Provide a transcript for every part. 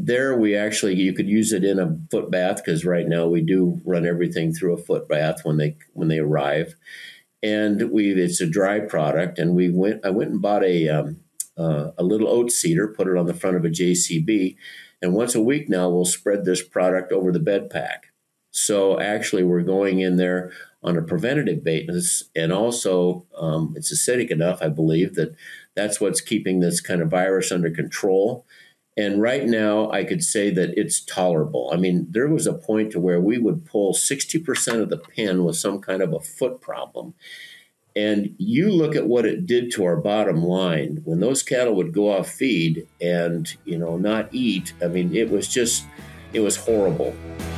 there you could use it in a foot bath, because right now we do run everything through a foot bath when they arrive, and it's a dry product. And I went and bought a little oat cedar, put it on the front of a JCB, and once a week now we'll spread this product over the bed pack. So actually we're going in there on a preventative basis, and also it's acidic enough, I believe, that's what's keeping this kind of virus under control. And right now I could say that it's tolerable. I mean, there was a point to where we would pull 60% of the pen with some kind of a foot problem. And you look at what it did to our bottom line when those cattle would go off feed and, not eat. I mean, it was horrible.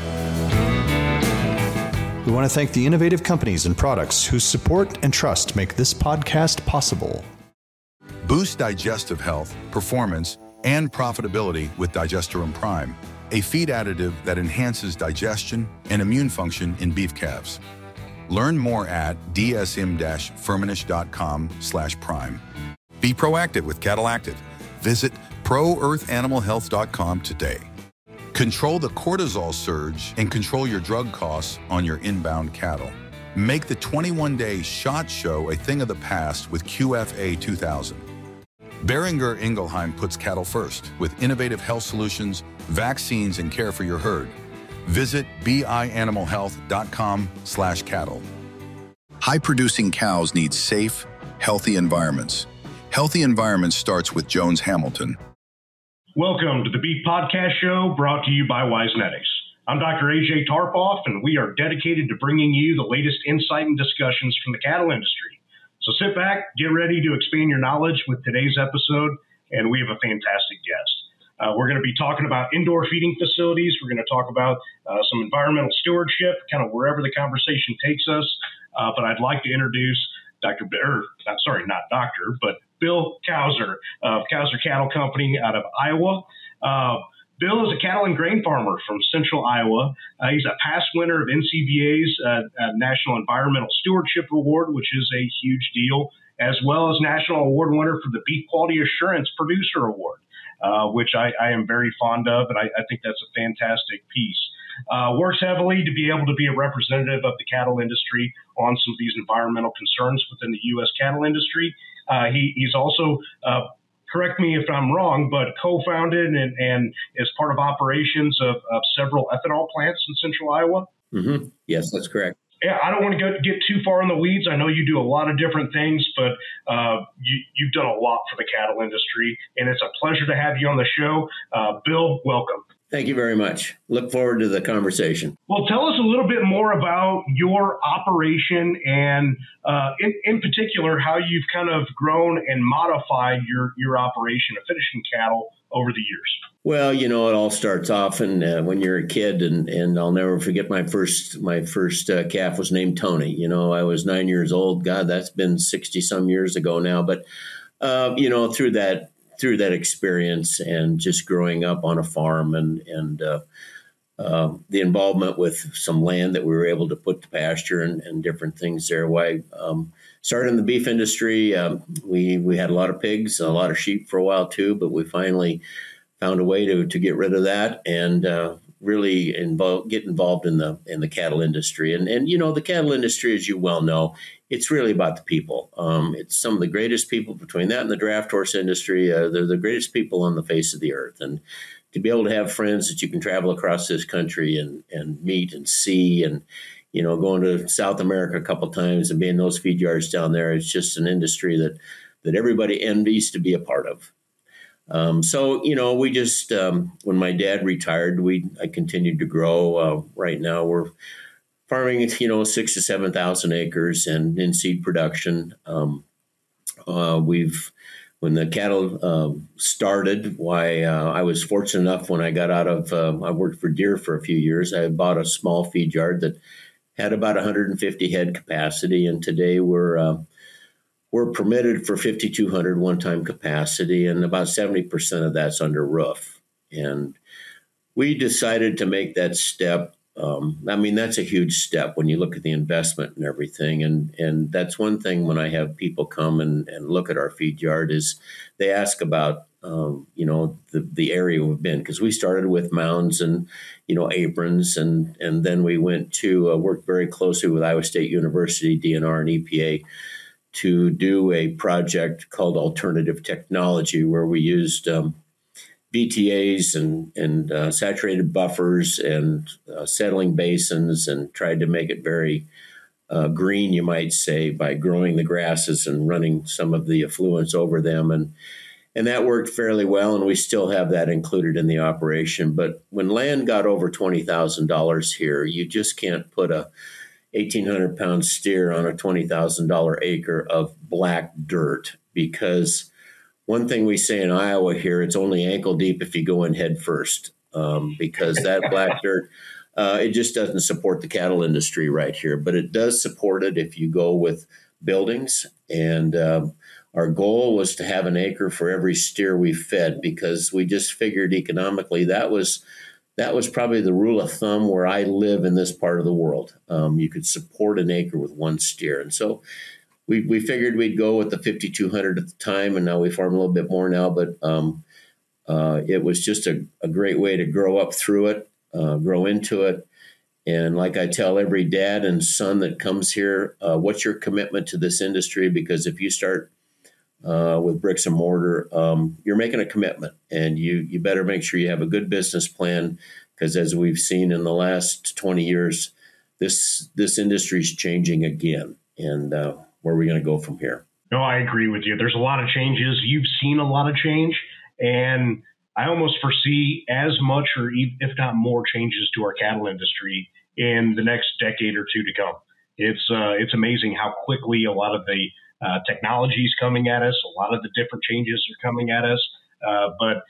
We want to thank the innovative companies and products whose support and trust make this podcast possible. Boost digestive health, performance, and profitability with Digesterum Prime, a feed additive that enhances digestion and immune function in beef calves. Learn more at dsm-firmenich.com/prime. Be proactive with Cattle Active. Visit proearthanimalhealth.com today. Control the cortisol surge and control your drug costs on your inbound cattle. Make the 21-day SHOT Show a thing of the past with QFA 2000. Boehringer Ingelheim puts cattle first with innovative health solutions, vaccines, and care for your herd. Visit bianimalhealth.com/cattle. High-producing cows need safe, healthy environments. Healthy environments starts with Jones Hamilton. Welcome to the Beef Podcast Show, brought to you by Wisenetics. I'm Dr. AJ Tarpoff, and we are dedicated to bringing you the latest insight and discussions from the cattle industry. So sit back, get ready to expand your knowledge with today's episode, and we have a fantastic guest. We're going to be talking about indoor feeding facilities. We're going to talk about some environmental stewardship, kind of wherever the conversation takes us. But I'd like to introduce Bill Kauser of Kauser Cattle Company out of Iowa. Bill is a cattle and grain farmer from central Iowa. He's a past winner of NCBA's National Environmental Stewardship Award, which is a huge deal, as well as national award winner for the Beef Quality Assurance Producer Award, which I am very fond of, and I think that's a fantastic piece. Works heavily to be able to be a representative of the cattle industry on some of these environmental concerns within the U.S. cattle industry. He's also, correct me if I'm wrong, but co-founded and is part of operations of several ethanol plants in central Iowa. Mm-hmm. Yes, that's correct. Yeah, I don't want to get too far in the weeds. I know you do a lot of different things, but you've done a lot for the cattle industry, and it's a pleasure to have you on the show. Bill, welcome. Thank you very much. Look forward to the conversation. Well, tell us a little bit more about your operation and in particular, how you've kind of grown and modified your operation of finishing cattle over the years. Well, it all starts off when you're a kid, and I'll never forget my first calf was named Tony. I was 9 years old. God, that's been 60 some years ago now. But, through that experience and just growing up on a farm and the involvement with some land that we were able to put to pasture and different things there. Started in the beef industry. We had a lot of pigs, a lot of sheep for a while too, but we finally found a way to get rid of that and really get involved in the cattle industry. And the cattle industry, as you well know, it's really about the people. It's some of the greatest people between that and the draft horse industry. They're the greatest people on the face of the earth. And to be able to have friends that you can travel across this country and meet and see and, going to South America a couple of times and being in those feed yards down there, it's just an industry that everybody envies to be a part of. We just, when my dad retired, I continued to grow. Right now we're farming, 6,000 to 7,000 acres and in seed production. When the cattle started, I was fortunate enough when I got out of, I worked for Deere for a few years. I bought a small feed yard that had about 150 head capacity. And today we're permitted for 5,200 one-time capacity, and about 70% of that's under roof. And we decided to make that step I mean, that's a huge step when you look at the investment and everything. And that's one thing when I have people come and look at our feed yard is they ask about, the area we've been, because we started with mounds and, aprons. And then we went to work very closely with Iowa State University, DNR and EPA to do a project called Alternative Technology, where we used BTAs and saturated buffers and settling basins and tried to make it very green, you might say, by growing the grasses and running some of the effluents over them. And that worked fairly well, and we still have that included in the operation. But when land got over $20,000 here, you just can't put a 1,800-pound steer on a $20,000 acre of black dirt, because one thing we say in Iowa here, it's only ankle deep if you go in head first, because that black dirt, it just doesn't support the cattle industry right here. But it does support it if you go with buildings. And our goal was to have an acre for every steer we fed, because we just figured economically that was probably the rule of thumb where I live in this part of the world. You could support an acre with one steer. And so we figured we'd go with the 5,200 at the time, and now we farm a little bit more now. But it was just a great way to grow up through it, grow into it. And like I tell every dad and son that comes here, what's your commitment to this industry? Because if you start with bricks and mortar, you're making a commitment, and you better make sure you have a good business plan, because as we've seen in the last 20 years, this industry is changing again. And where are we going to go from here? No, I agree with you. There's a lot of changes. You've seen a lot of change, and I almost foresee as much or if not more changes to our cattle industry in the next decade or two to come. It's amazing how quickly a lot of the technology is coming at us. A lot of the different changes are coming at us. But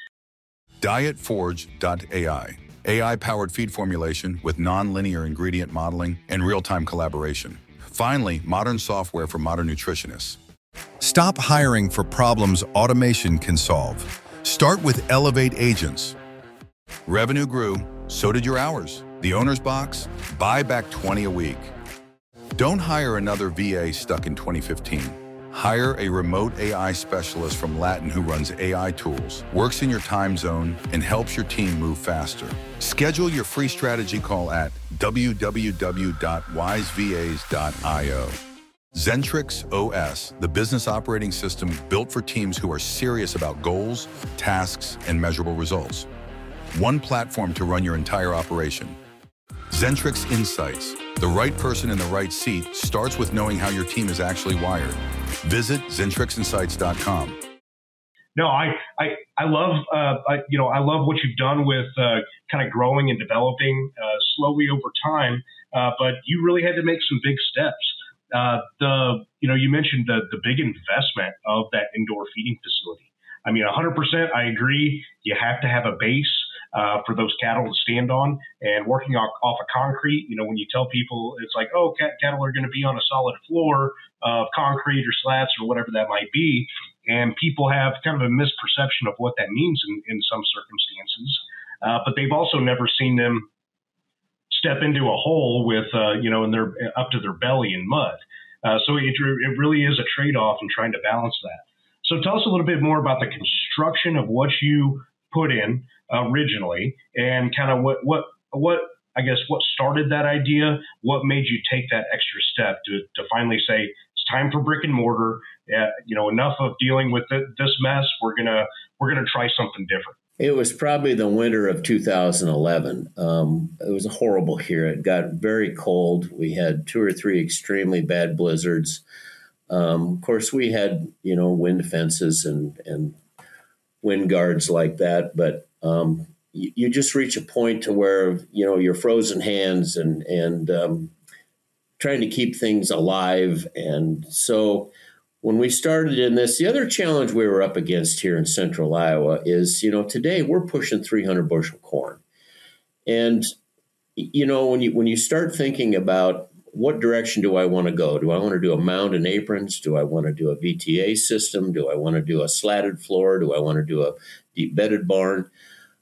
Dietforge.ai, AI-powered feed formulation with non-linear ingredient modeling and real-time collaboration. Finally, modern software for modern nutritionists. Stop hiring for problems automation can solve. Start with Elevate Agents. Revenue grew, so did your hours. The owner's box, buy back 20 a week. Don't hire another VA stuck in 2015. Hire a remote AI specialist from Latin who runs AI tools, works in your time zone, and helps your team move faster. Schedule your free strategy call at www.wisevas.io. Zentrix OS, the business operating system built for teams who are serious about goals, tasks, and measurable results. One platform to run your entire operation. Zentrix Insights, the right person in the right seat, starts with knowing how your team is actually wired. Visit ZentrixInsights.com. No, I love I love what you've done with kind of growing and developing slowly over time, but you really had to make some big steps. You mentioned the big investment of that indoor feeding facility. I mean, 100%, I agree. You have to have a base for those cattle to stand on, and working off of concrete. When you tell people, it's like, oh, cattle are going to be on a solid floor of concrete or slats or whatever that might be. And people have kind of a misperception of what that means in some circumstances. But they've also never seen them step into a hole with, and they're up to their belly in mud. So it really is a trade-off in trying to balance that. So tell us a little bit more about the construction of what you put in originally, and kind of what started that idea. What made you take that extra step to finally say it's time for brick and mortar? Enough of dealing with this mess. We're gonna try something different. It was probably the winter of 2011. It was horrible here. It got very cold. We had 2 or 3 extremely bad blizzards. Of course, we had, wind fences and wind guards like that. But you just reach a point to where, your frozen hands and trying to keep things alive. And so when we started in this, the other challenge we were up against here in central Iowa is, today we're pushing 300 bushel corn. And, when you start thinking about what direction do I want to go? Do I want to do a mound and aprons? Do I want to do a VTA system? Do I want to do a slatted floor? Do I want to do a deep bedded barn?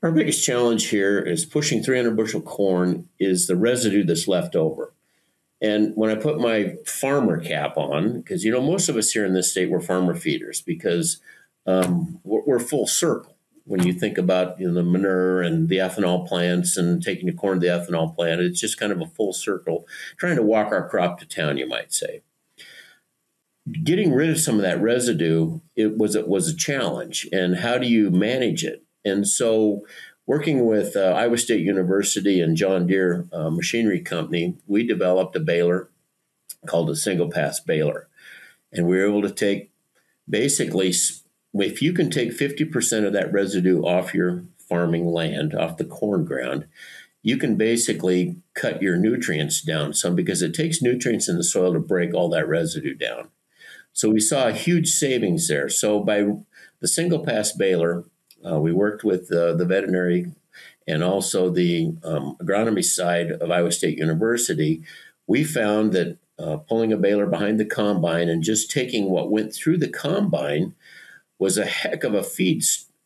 Our biggest challenge here is pushing 300 bushel corn is the residue that's left over. And when I put my farmer cap on, because, most of us here in this state, we're farmer feeders because we're full circle. When you think about the manure and the ethanol plants and taking the corn to the ethanol plant, it's just kind of a full circle, trying to walk our crop to town, you might say. Getting rid of some of that residue, it was a challenge. And how do you manage it? And so working with Iowa State University and John Deere Machinery Company, we developed a baler called a single pass baler. And we were able to take basically, if you can take 50% of that residue off your farming land, off the corn ground, you can basically cut your nutrients down some because it takes nutrients in the soil to break all that residue down. So we saw a huge savings there. So by the single pass baler, we worked with the veterinary and also the agronomy side of Iowa State University. We found that pulling a baler behind the combine and just taking what went through the combine was a heck of a feed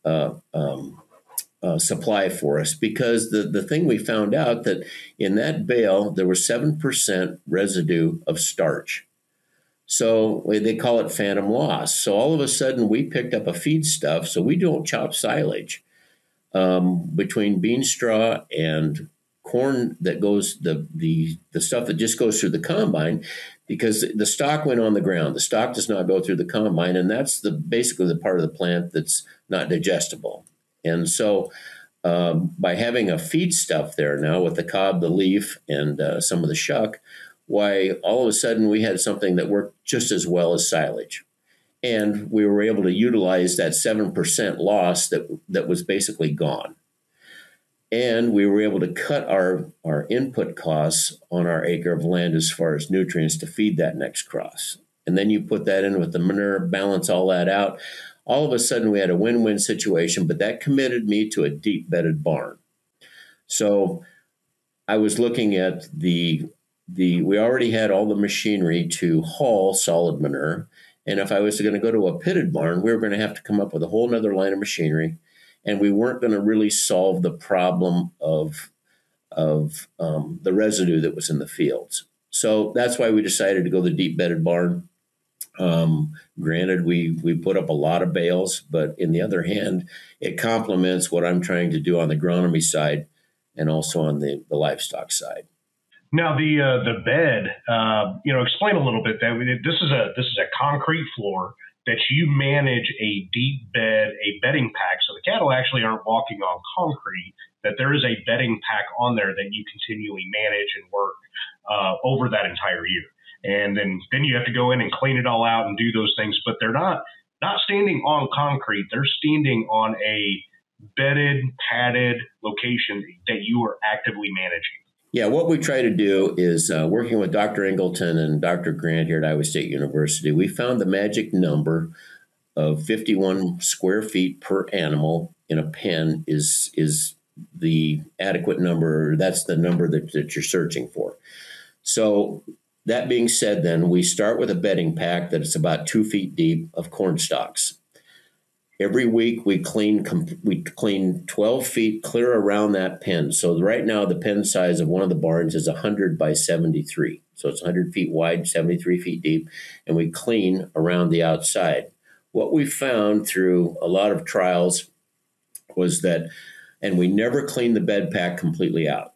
supply for us, because the thing we found out that in that bale, there was 7% residue of starch. So they call it phantom loss. So all of a sudden we picked up a feed stuff. So we don't chop silage between bean straw and corn that goes, the stuff that just goes through the combine, because the stalk went on the ground. The stalk does not go through the combine, and that's basically the part of the plant that's not digestible. And so by having a feed stuff there now with the cob, the leaf, and some of the shuck, why all of a sudden we had something that worked just as well as silage. And we were able to utilize that 7% loss that was basically gone. And we were able to cut our input costs on our acre of land as far as nutrients to feed that next crop. And then you put that in with the manure, balance all that out. All of a sudden we had a win-win situation, but that committed me to a deep bedded barn. So I was looking at we already had all the machinery to haul solid manure. And if I was going to go to a pitted barn, we were going to have to come up with a whole nother line of machinery. And we weren't going to really solve the problem of the residue that was in the fields. So that's why we decided to go the deep bedded barn. Granted, we put up a lot of bales, but in the other hand, it complements what I'm trying to do on the agronomy side and also on the livestock side. Now the bed, explain a little bit that this is a concrete floor that you manage a deep bed, a bedding pack. So the cattle actually aren't walking on concrete, that there is a bedding pack on there that you continually manage and work over that entire year. And then you have to go in and clean it all out and do those things, but they're not standing on concrete. They're standing on a bedded, padded location that you are actively managing. Yeah, what we try to do is working with Dr. Ingleton and Dr. Grant here at Iowa State University, we found the magic number of 51 square feet per animal in a pen is the adequate number. That's the number that you're searching for. So that being said, then we start with a bedding pack that is about 2 feet deep of corn stalks. Every week we clean 12 feet clear around that pen. So right now the pen size of one of the barns is 100 by 73. So it's 100 feet wide, 73 feet deep, and we clean around the outside. What we found through a lot of trials was that, and we never clean the bed pack completely out.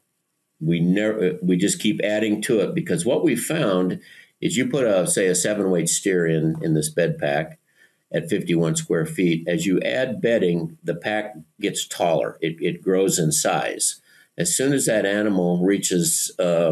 We just keep adding to it, because what we found is you put a 7-weight steer in this bed pack at 51 square feet. As you add bedding, the pack gets taller. It grows in size. As soon as that animal reaches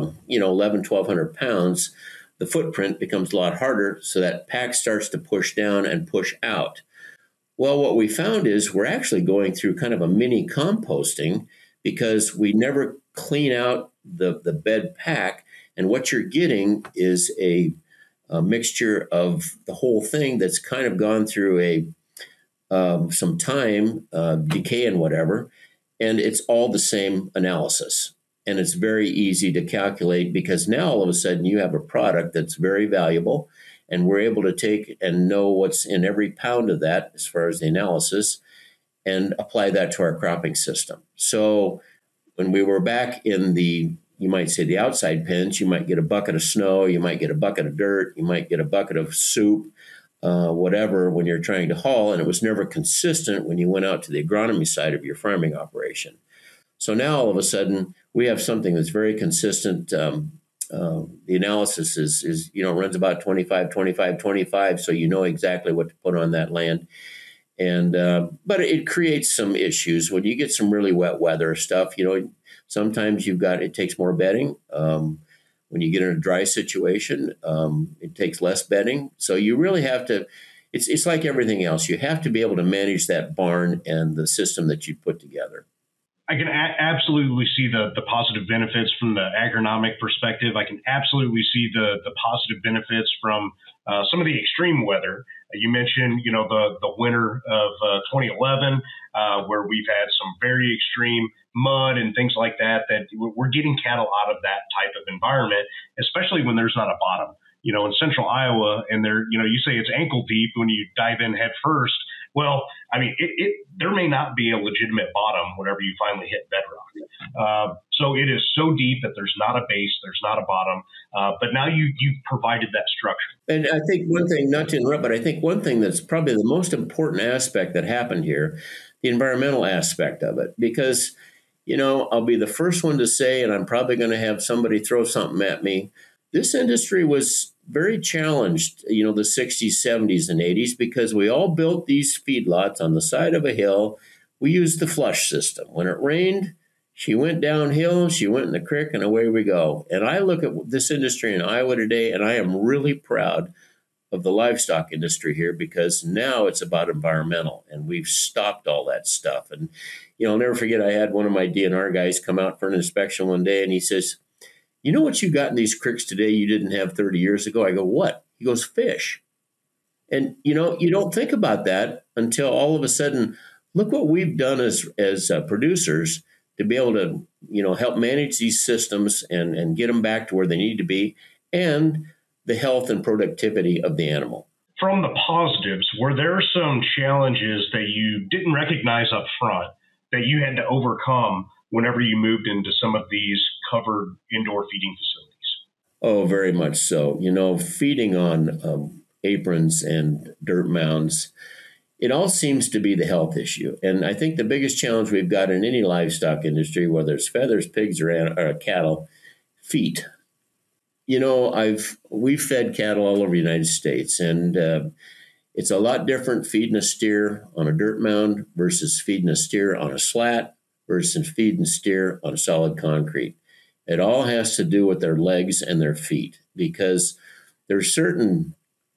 1,100 pounds, the footprint becomes a lot harder, so that pack starts to push down and push out. Well, what we found is we're actually going through kind of a mini composting, because we never clean out the bed pack, and what you're getting is a mixture of the whole thing that's kind of gone through some time, decay and whatever, and it's all the same analysis. And it's very easy to calculate, because now all of a sudden you have a product that's very valuable, and we're able to take and know what's in every pound of that as far as the analysis. and apply that to our cropping system. So when we were back in you might say the outside pens, you might get a bucket of snow, you might get a bucket of dirt, you might get a bucket of soup, whatever, when you're trying to haul, and it was never consistent when you went out to the agronomy side of your farming operation. So now all of a sudden we have something that's very consistent. The analysis is runs about 25, 25, 25, so you know exactly what to put on that land. And but it creates some issues when you get some really wet weather stuff. Sometimes it takes more bedding. When you get in a dry situation, it takes less bedding. So you really have to. It's like everything else. You have to be able to manage that barn and the system that you put together. I can absolutely see the positive benefits from the agronomic perspective. I can absolutely see the positive benefits from some of the extreme weather. You mentioned, the winter of 2011, where we've had some very extreme mud and things like that we're getting cattle out of that type of environment, especially when there's not a bottom. In central Iowa, and you say it's ankle deep when you dive in head first. Well, I mean, there may not be a legitimate bottom whenever you finally hit bedrock. So it is so deep that there's not a base, there's not a bottom. But now you've provided that structure. And I think one thing, not to interrupt, but I think one thing that's probably the most important aspect that happened here, the environmental aspect of it, because, I'll be the first one to say, and I'm probably going to have somebody throw something at me. This industry was very challenged, the 60s, 70s, and 80s, because we all built these feedlots on the side of a hill. We used the flush system. When it rained, she went downhill, she went in the creek, and away we go. And I look at this industry in Iowa today, and I am really proud of the livestock industry here, because now it's about environmental, and we've stopped all that stuff. And, I'll never forget, I had one of my DNR guys come out for an inspection one day, and he says, "You know what you got in these creeks today you didn't have 30 years ago?" I go, "What?" He goes, "Fish." And, you don't think about that until all of a sudden, look what we've done as producers to be able to, help manage these systems and get them back to where they need to be, and the health and productivity of the animal. From the positives, were there some challenges that you didn't recognize up front that you had to overcome whenever you moved into some of these covered indoor feeding facilities? Oh, very much so. Feeding on aprons and dirt mounds, it all seems to be the health issue. And I think the biggest challenge we've got in any livestock industry, whether it's feathers, pigs, or cattle, feet. We've fed cattle all over the United States, and it's a lot different feeding a steer on a dirt mound versus feeding a steer on a slat versus feeding steer on solid concrete. It all has to do with their legs and their feet, because there's certain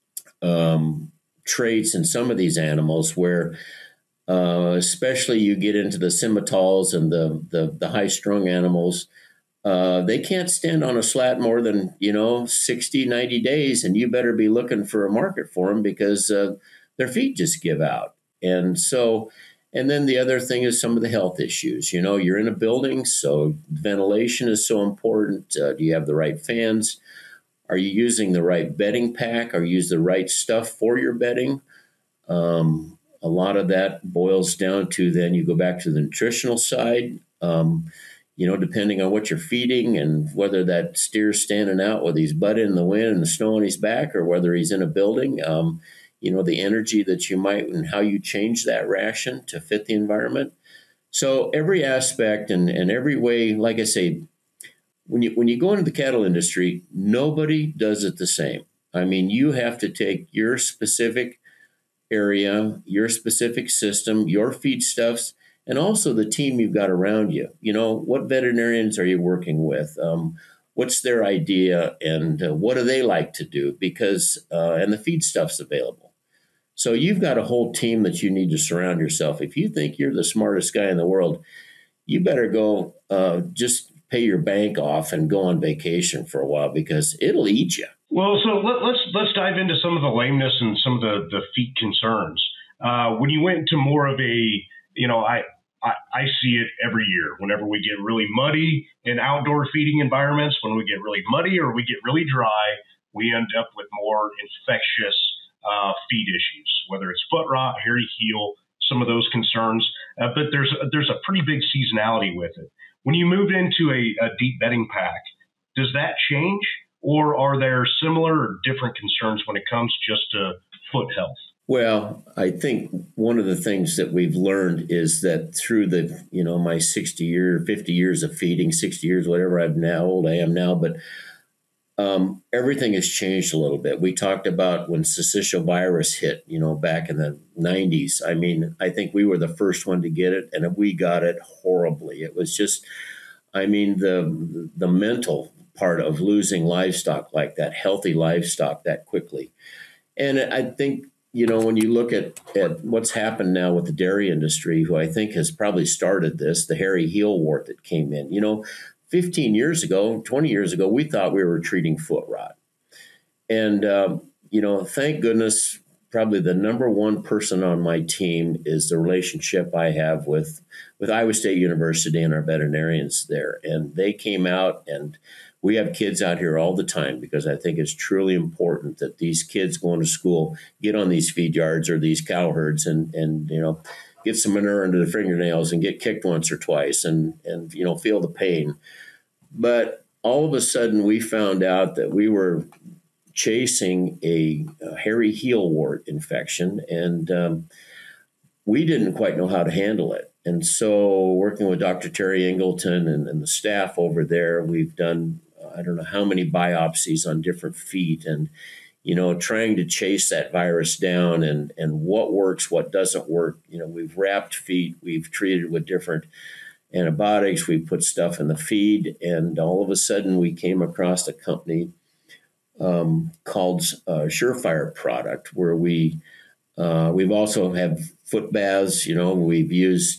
traits in some of these animals where, especially you get into the simmentals and the high-strung animals, they can't stand on a slat more than, 60, 90 days, and you better be looking for a market for them, because their feet just give out. And then the other thing is some of the health issues. You're in a building, so ventilation is so important. Do you have the right fans? Are you using the right bedding pack? Are you using the right stuff for your bedding? A lot of that boils down to, then you go back to the nutritional side. Depending on what you're feeding and whether that steer's standing out with his butt in the wind and the snow on his back, or whether he's in a building, the energy that you might and how you change that ration to fit the environment. So every aspect and every way, like I say, when you go into the cattle industry, nobody does it the same. I mean, you have to take your specific area, your specific system, your feedstuffs, and also the team you've got around you. What veterinarians are you working with? What's their idea, and what do they like to do? Because and the feed stuff's available. So you've got a whole team that you need to surround yourself. If you think you're the smartest guy in the world, you better go just pay your bank off and go on vacation for a while, because it'll eat you. Well, so let's dive into some of the lameness and some of the feet concerns. When you went to more of a, I see it every year whenever we get really muddy in outdoor feeding environments. When we get really muddy or we get really dry, we end up with more infectious feed issues, whether it's foot rot, hairy heel, some of those concerns. But there's a pretty big seasonality with it. When you move into a deep bedding pack, does that change, or are there similar or different concerns when it comes just to foot health? Well, I think one of the things that we've learned is that through the, my 50 years of feeding, 60 years, whatever how old I am now, but everything has changed a little bit. We talked about when syncytial virus hit, back in the 90s. I mean, I think we were the first one to get it, and we got it horribly. It was just, the mental part of losing livestock like that, healthy livestock that quickly. And I think, when you look at what's happened now with the dairy industry, who I think has probably started this, the hairy heel wart that came in, 15 years ago, 20 years ago, we thought we were treating foot rot. And, thank goodness, probably the number one person on my team is the relationship I have with Iowa State University and our veterinarians there. And they came out, and we have kids out here all the time because I think it's truly important that these kids going to school get on these feed yards or these cow herds and get some manure into their fingernails and get kicked once or twice and feel the pain. But all of a sudden we found out that we were chasing a hairy heel wart infection, and we didn't quite know how to handle it. And so working with Dr. Terry Ingleton and the staff over there, we've done I don't know how many biopsies on different feet and, trying to chase that virus down and what works, what doesn't work. We've wrapped feet, we've treated with different antibiotics, we put stuff in the feed, and all of a sudden we came across a company called Surefire product, where we've also have foot baths, we've used.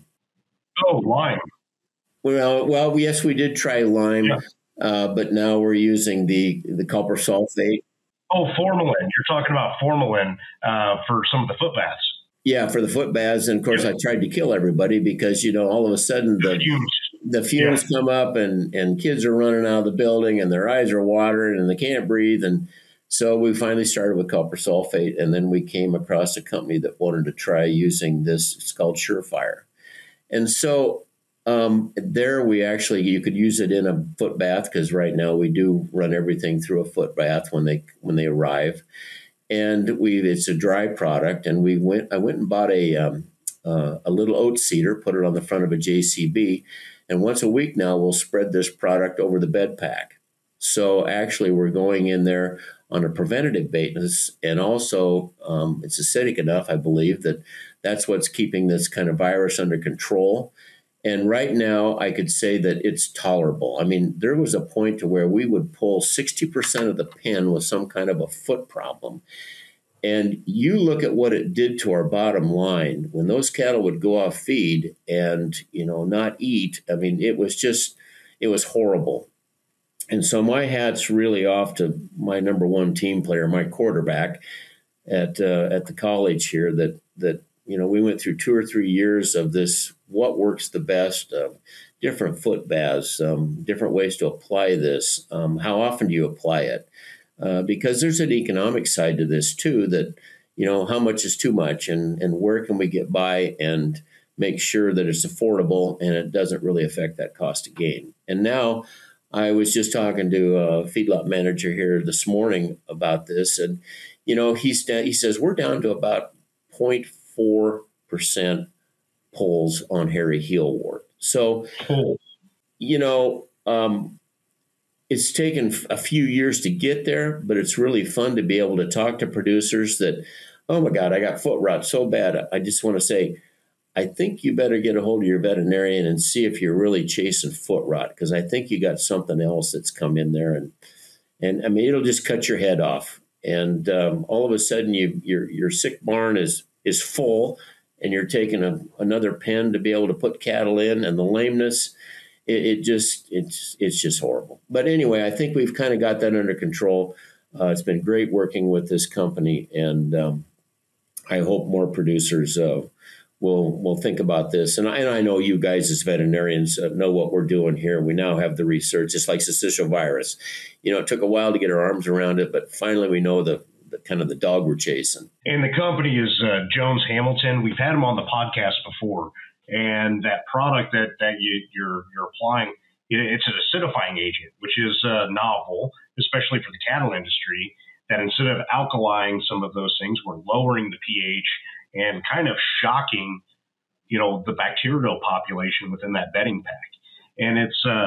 Lime. Well, yes, we did try lime. Yeah. But now we're using the copper sulfate. Oh, formalin. You're talking about formalin for some of the foot baths. Yeah, for the foot baths. And of course, I tried to kill everybody because, all of a sudden the fumes come up and kids are running out of the building and their eyes are watering and they can't breathe. And so we finally started with copper sulfate. And then we came across a company that wanted to try using this. It's called Surefire. And so there you could use it in a foot bath, because right now we do run everything through a foot bath when they arrive, and it's a dry product. And I went and bought a little oat cedar, put it on the front of a JCB, and once a week now we'll spread this product over the bed pack. So actually we're going in there on a preventative basis, and also it's acidic enough, I believe, that's what's keeping this kind of virus under control. And right now, I could say that it's tolerable. I mean, there was a point to where we would pull 60% of the pen with some kind of a foot problem. And you look at what it did to our bottom line when those cattle would go off feed and, not eat. I mean, it was horrible. And so my hat's really off to my number one team player, my quarterback at the college here that we went through 2 or 3 years of this, what works the best, different foot baths, different ways to apply this. How often do you apply it? Because there's an economic side to this too, that, how much is too much and where can we get by and make sure that it's affordable and it doesn't really affect that cost of gain. And now I was just talking to a feedlot manager here this morning about this. And, he says we're down to about 0.4% pulls on hairy heel wart. So, it's taken a few years to get there, but it's really fun to be able to talk to producers that, oh my God, I got foot rot so bad. I just want to say, I think you better get a hold of your veterinarian and see if you're really chasing foot rot, because I think you got something else that's come in there, and I mean, it'll just cut your head off. And all of a sudden, your sick barn is full, and you're taking another pen to be able to put cattle in, and the lameness, it's just horrible. But anyway, I think we've kind of got that under control. It's been great working with this company, and I hope more producers will think about this. And I know you guys as veterinarians know what we're doing here. We now have the research. It's like syncytial virus. It took a while to get our arms around it, but finally we know the kind of the dog we're chasing. And the company is Jones Hamilton. We've had them on the podcast before, and that product that you're applying, it's an acidifying agent, which is novel, especially for the cattle industry. That instead of alkalying some of those things, we're lowering the pH and kind of shocking, the bacterial population within that bedding pack. And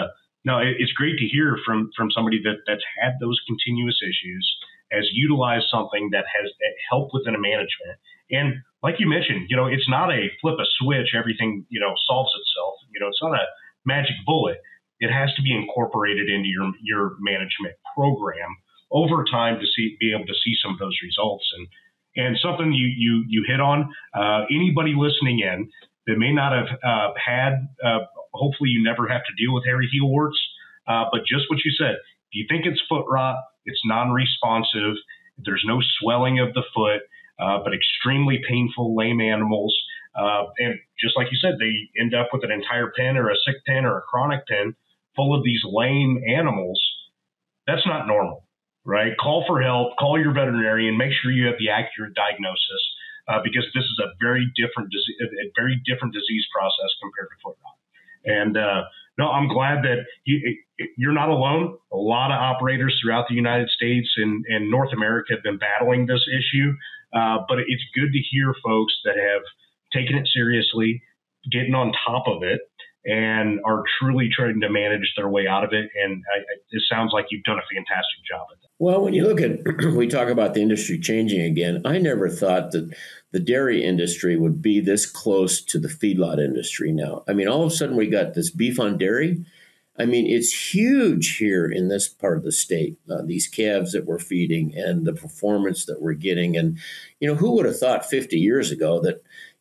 it's great to hear from somebody that's had those continuous issues, has utilized something that has helped within a management. And like you mentioned, it's not a flip a switch, everything, solves itself. It's not a magic bullet. It has to be incorporated into your management program over time to be able to see some of those results. And something you hit on, anybody listening in that may not have had, hopefully you never have to deal with hairy heel warts, but just what you said, if you think it's foot rot, it's non-responsive, there's no swelling of the foot, but extremely painful lame animals. And just like you said, they end up with an entire pen or a sick pen or a chronic pen full of these lame animals. That's not normal. Right? Call for help, call your veterinarian, make sure you have the accurate diagnosis, because this is a very different disease process compared to foot rot. And no, I'm glad that you're not alone. A lot of operators throughout the United States and North America have been battling this issue, but it's good to hear folks that have taken it seriously, getting on top of it, and are truly trying to manage their way out of it. And it sounds like you've done a fantastic job at that. Well, when you look at, we talk about the industry changing again, I never thought that the dairy industry would be this close to the feedlot industry now. I mean, all of a sudden we got this beef on dairy. I mean, it's huge here in this part of the state, these calves that we're feeding and the performance that we're getting. And, who would have thought 50 years ago that,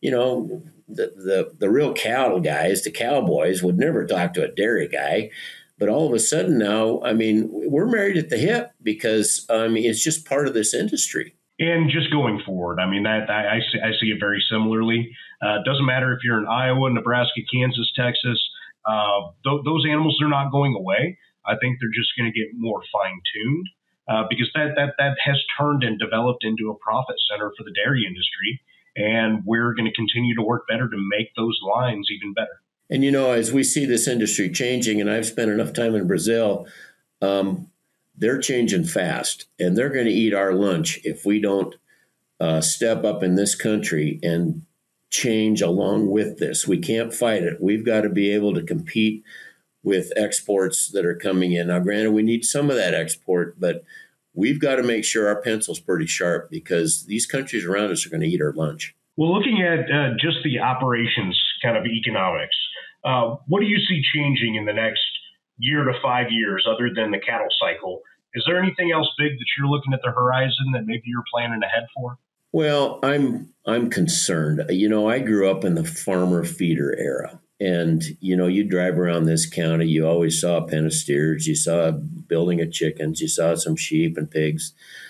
the real cattle guys, the cowboys, would never talk to a dairy guy. But all of a sudden now, I mean, we're married at the hip because, it's just part of this industry. And just going forward, I mean, that I see it very similarly. It doesn't matter if you're in Iowa, Nebraska, Kansas, Texas. Those animals are not going away. I think they're just going to get more fine-tuned because that has turned and developed into a profit center for the dairy industry. And we're going to continue to work better to make those lines even better. And, as we see this industry changing, and I've spent enough time in Brazil, they're changing fast, and they're going to eat our lunch if we don't step up in this country and change along with this. We can't fight it. We've got to be able to compete with exports that are coming in. Now, granted, we need some of that export, but we've got to make sure our pencil's pretty sharp because these countries around us are going to eat our lunch. Well, looking at just the operations kind of economics, what do you see changing in the next year to 5 years other than the cattle cycle? Is there anything else big that you're looking at the horizon that maybe you're planning ahead for? Well, I'm concerned. I grew up in the farmer feeder era. And, you drive around this county, you always saw a pen of steers, you saw a building of chickens, you saw some sheep and pigs.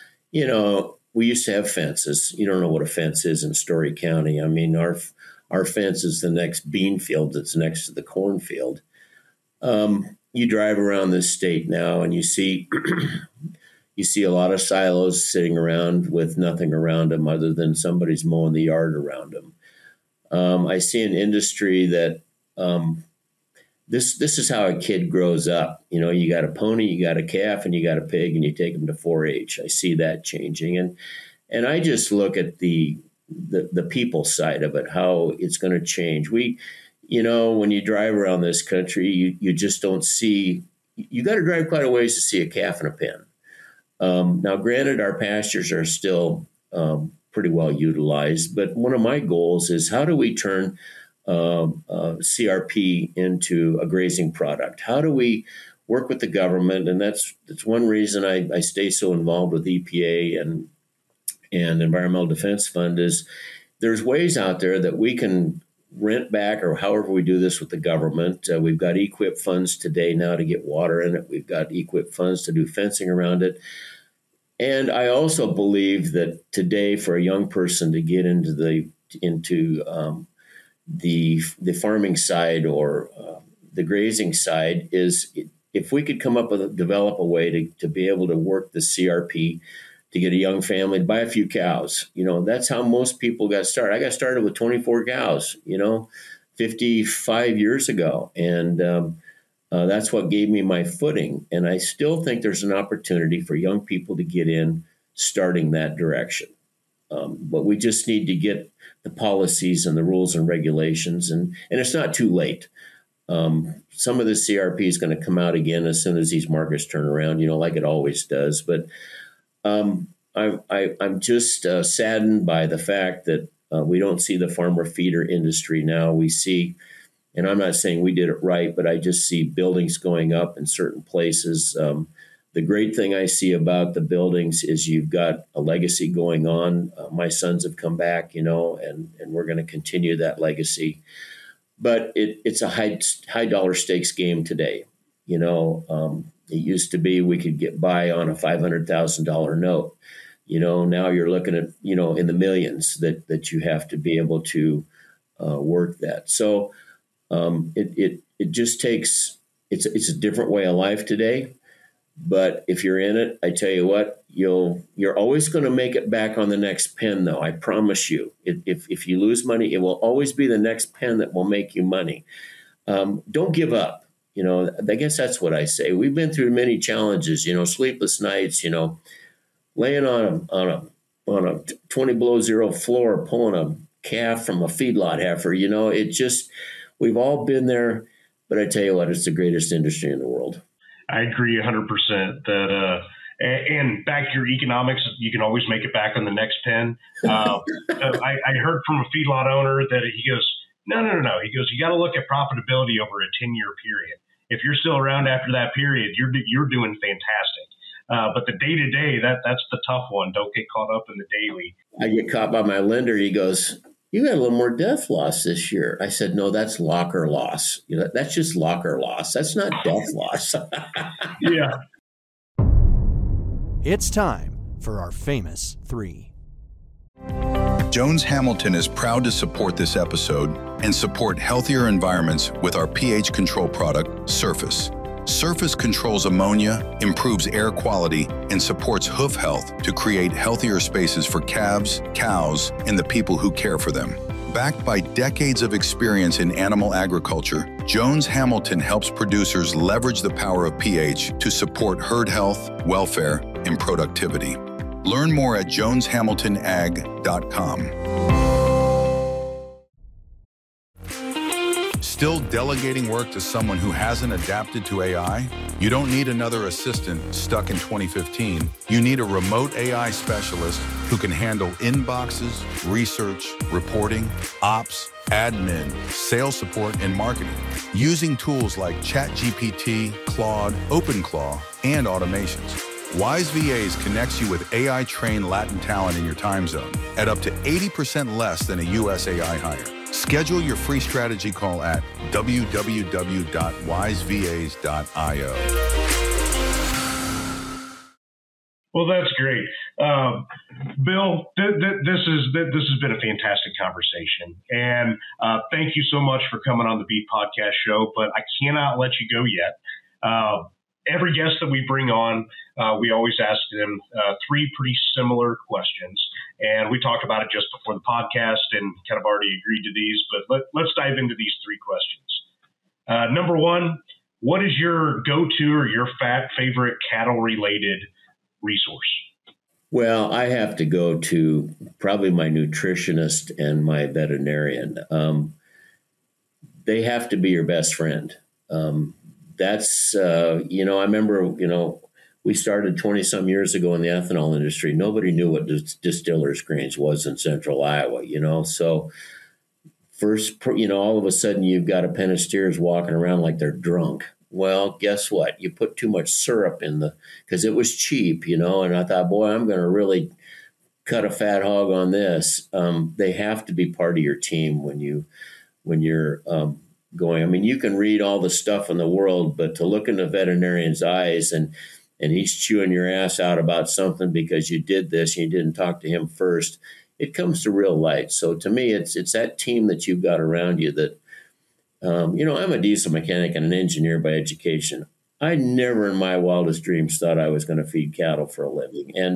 We used to have fences. You don't know what a fence is in Story County. I mean, our fence is the next bean field that's next to the cornfield. You drive around this state now and you see a lot of silos sitting around with nothing around them other than somebody's mowing the yard around them. I see an industry that this is how a kid grows up. You got a pony, you got a calf, and you got a pig, and you take them to 4-H. I see that changing, and I just look at the people side of it, how it's going to change. When you drive around this country, you just don't see. You got to drive quite a ways to see a calf in a pen. Now, granted, our pastures are still pretty well utilized, but one of my goals is how do we turn CRP into a grazing product? How do we work with the government? And that's one reason I stay so involved with EPA and Environmental Defense Fund is there's ways out there that we can rent back or however we do this with the government. We've got EQIP funds today now to get water in it. We've got EQIP funds to do fencing around it. And I also believe that today for a young person to get into the farming side or the grazing side is if we could come up with develop a way to be able to work the CRP to get a young family to buy a few cows. That's how most people got started. I got started with 24 cows, 55 years ago. And that's what gave me my footing. And I still think there's an opportunity for young people to get in starting that direction. But we just need to get the policies and the rules and regulations, and it's not too late. Some of the CRP is going to come out again as soon as these markets turn around, like it always does. But I'm just saddened by the fact that we don't see the farmer feeder industry now. We see, and I'm not saying we did it right, but I just see buildings going up in certain places. The great thing I see about the buildings is you've got a legacy going on. My sons have come back, and we're going to continue that legacy. But it's a high dollar stakes game today. It used to be we could get by on a $500,000 note. Now you're looking at, in the millions that you have to be able to work that. So it just takes, it's a different way of life today. But if you're in it, I tell you what, you're always going to make it back on the next pen, though. I promise you. If you lose money, it will always be the next pen that will make you money. Don't give up. I guess that's what I say. We've been through many challenges. Sleepless nights. Laying on a 20 below zero floor, pulling a calf from a feedlot heifer. We've all been there. But I tell you what, it's the greatest industry in the world. I agree 100% that, and back to your economics, you can always make it back on the next pen. I heard from a feedlot owner that he goes, no. He goes, you got to look at profitability over a 10-year period. If you're still around after that period, you're doing fantastic. But the day-to-day, that's the tough one. Don't get caught up in the daily. I get caught by my lender. He goes, you got a little more death loss this year. I said, no, that's locker loss. That's just locker loss. That's not death loss. Yeah. It's time for our famous three. Jones Hamilton is proud to support this episode and support healthier environments with our pH control product, Surface. Surface controls ammonia, improves air quality, and supports hoof health to create healthier spaces for calves, cows, and the people who care for them. Backed by decades of experience in animal agriculture, Jones Hamilton helps producers leverage the power of pH to support herd health, welfare, and productivity. Learn more at joneshamiltonag.com. Still delegating work to someone who hasn't adapted to AI? You don't need another assistant stuck in 2015. You need a remote AI specialist who can handle inboxes, research, reporting, ops, admin, sales support, and marketing, using tools like ChatGPT, Claude, OpenClaw, and automations. Wise VAs connects you with AI-trained Latin talent in your time zone at up to 80% less than a US AI hire. Schedule your free strategy call at www.wisevas.io. Well, that's great. Bill, this has been a fantastic conversation. And thank you so much for coming on the Beef Podcast Show, but I cannot let you go yet. Every guest that we bring on, we always ask them three pretty similar questions. And we talked about it just before the podcast and kind of already agreed to these, but let's dive into these three questions. Number one, what is your go-to or your favorite cattle-related resource? Well, I have to go to probably my nutritionist and my veterinarian. They have to be your best friend. That's, I remember, we started 20 some years ago in the ethanol industry. Nobody knew what distillers grains was in central Iowa, So first, all of a sudden you've got a pen of steers walking around like they're drunk. Well, guess what? You put too much syrup because it was cheap, and I thought, boy, I'm going to really cut a fat hog on this. They have to be part of your team when you're going. I mean, you can read all the stuff in the world, but to look in the veterinarian's eyes and he's chewing your ass out about something because you did this and you didn't talk to him first, it comes to real light. So to me, it's that team that you've got around you that, I'm a diesel mechanic and an engineer by education. I never in my wildest dreams thought I was going to feed cattle for a living. And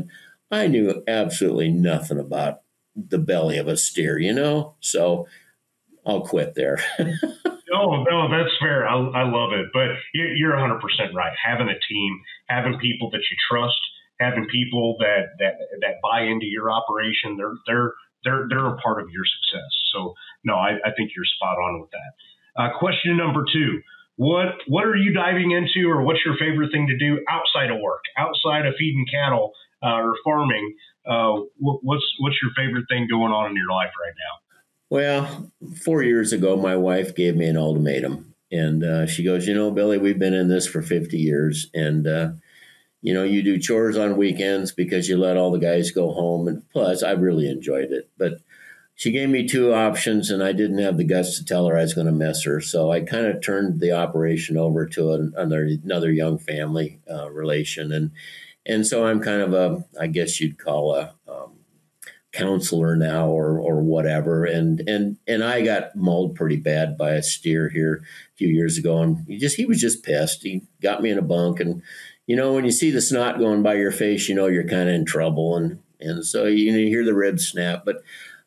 I knew absolutely nothing about the belly of a steer, so I'll quit there. No, that's fair. I love it. But you're 100% right. Having a team, having people that you trust, having people that buy into your operation, they're a part of your success. So no, I think you're spot on with that. Question number 2. What are you diving into, or what's your favorite thing to do outside of work, outside of feeding cattle or farming? What's your favorite thing going on in your life right now? Well, 4 years ago, my wife gave me an ultimatum, and she goes, Billy, we've been in this for 50 years, and you do chores on weekends because you let all the guys go home, and plus, I really enjoyed it, but she gave me 2 options, and I didn't have the guts to tell her I was going to mess her. So I kind of turned the operation over to another young family relation. And so I'm kind of I guess you'd call a counselor now or whatever. And I got mauled pretty bad by a steer here a few years ago. And he was just pissed. He got me in a bunk. And, when you see the snot going by your face, you're kind of in trouble. And so, you hear the ribs snap. But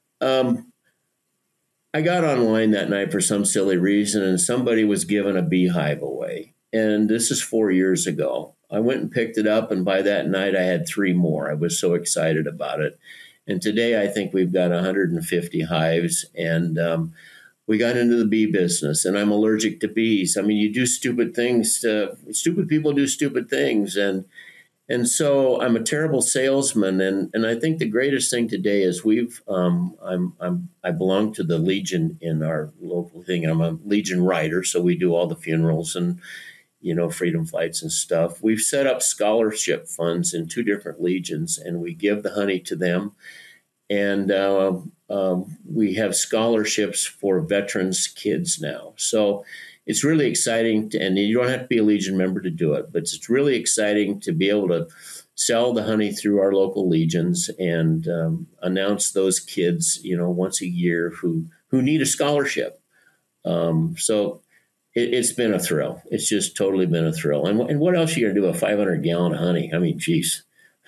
I got online that night for some silly reason, and somebody was giving a beehive away. And this is 4 years ago. I went and picked it up, and by that night, I had 3 more. I was so excited about it. And today, I think we've got 150 hives, and we got into the bee business, and I'm allergic to bees. I mean, you do stupid things. Stupid people do stupid things, and so I'm a terrible salesman, and I think the greatest thing today is I belong to the Legion in our local thing. I'm a Legion writer, so we do all the funerals and freedom flights and stuff. We've set up scholarship funds in 2 different legions, and we give the honey to them, and we have scholarships for veterans' kids now. So it's really exciting, and you don't have to be a Legion member to do it, but it's really exciting to be able to sell the honey through our local legions and announce those kids, once a year who need a scholarship. So it's been a thrill. It's just totally been a thrill. And what else are you going to do with 500 gallon of honey? I mean, geez.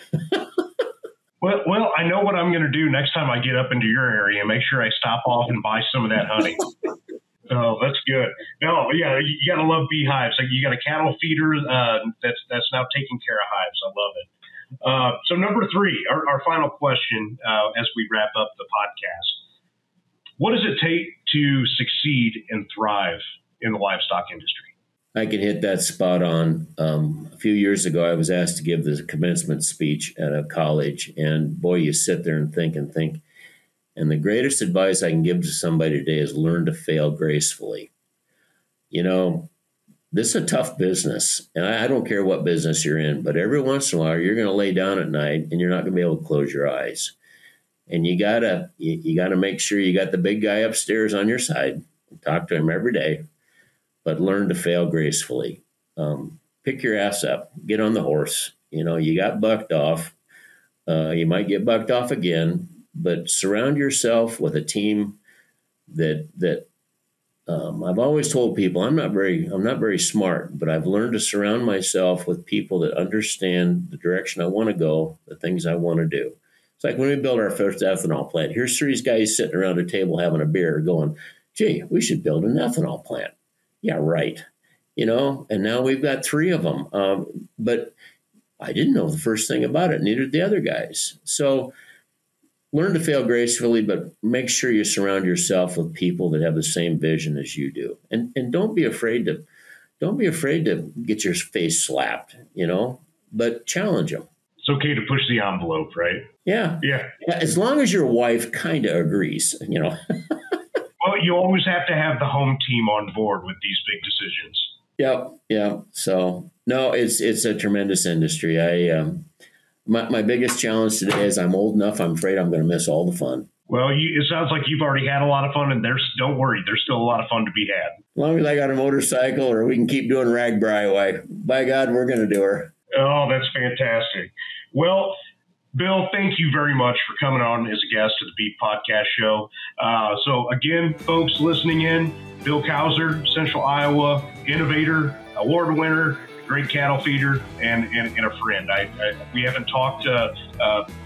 Well, I know what I'm going to do next time I get up into your area. Make sure I stop off and buy some of that honey. Oh, that's good. No, yeah, you got to love beehives. Like, you got a cattle feeder that's now taking care of hives. I love it. So number 3, our final question as we wrap up the podcast. What does it take to succeed and thrive in the livestock industry? I can hit that spot on. A few years ago, I was asked to give the commencement speech at a college, and boy, you sit there and think. And the greatest advice I can give to somebody today is learn to fail gracefully. This is a tough business, and I don't care what business you're in, but every once in a while, you're going to lay down at night and you're not going to be able to close your eyes. And you gotta make sure you got the big guy upstairs on your side. Talk to him every day, but learn to fail gracefully. Pick your ass up, get on the horse. You got bucked off. You might get bucked off again. But surround yourself with a team that I've always told people I'm not very smart, but I've learned to surround myself with people that understand the direction I want to go, the things I want to do. It's like when we built our first ethanol plant. Here's 3 guys sitting around a table having a beer, going, "Gee, we should build an ethanol plant." Yeah, right. And now we've got 3 of them. But I didn't know the first thing about it. Neither did the other guys. So learn to fail gracefully, but make sure you surround yourself with people that have the same vision as you do. And don't be afraid to get your face slapped, but challenge them. It's okay to push the envelope, right? Yeah. As long as your wife kind of agrees, Well, you always have to have the home team on board with these big decisions. Yeah. So no, it's a tremendous industry. My biggest challenge today is I'm old enough. I'm afraid I'm going to miss all the fun. Well, it sounds like you've already had a lot of fun, and don't worry, there's still a lot of fun to be had. As long as I got a motorcycle, or we can keep doing Ragbri, why, by God, we're going to do her. Oh, that's fantastic. Well, Bill, thank you very much for coming on as a guest to the Beef Podcast Show. So again, folks listening in, Bill Kauser, Central Iowa, innovator, award winner, great cattle feeder, and a friend. We haven't talked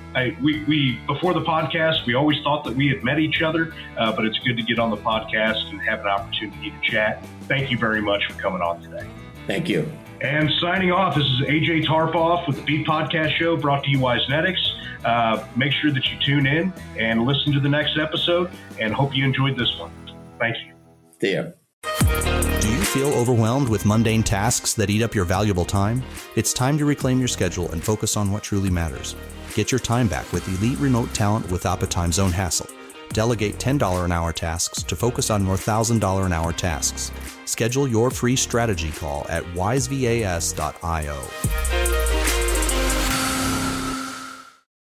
we before the podcast, we always thought that we had met each other, but it's good to get on the podcast and have an opportunity to chat. Thank you very much for coming on today. Thank you. And signing off, this is AJ Tarpoff with the Beef Podcast Show, brought to you by Wisnetics. Make sure that you tune in and listen to the next episode, and hope you enjoyed this one. Thank you. See ya. Do you feel overwhelmed with mundane tasks that eat up your valuable time? It's time to reclaim your schedule and focus on what truly matters. Get your time back with elite remote talent without the time zone hassle. Delegate $10 an hour tasks to focus on more $1,000 an hour tasks. Schedule your free strategy call at wisevas.io.